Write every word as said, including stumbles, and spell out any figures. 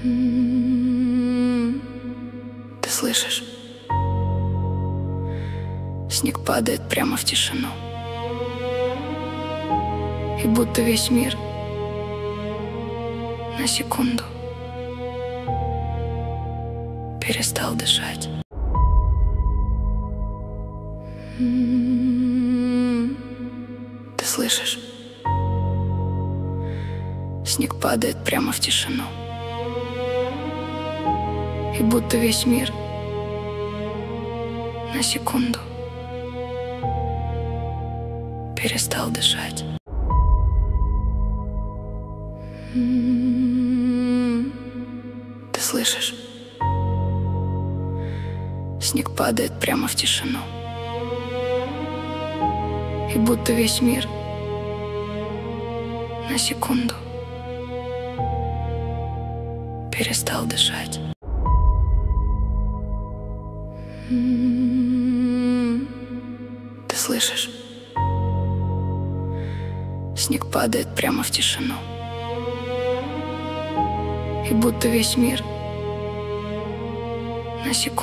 Ты слышишь? Снег падает прямо в тишину, и будто весь мир на секунду перестал дышать. Ты слышишь? Снег падает прямо в тишину, и будто весь мир на секунду перестал дышать. Ты слышишь? Снег падает прямо в тишину, и будто весь мир на секунду перестал дышать. Ты слышишь? Снег падает прямо в тишину, и будто весь мир на секунду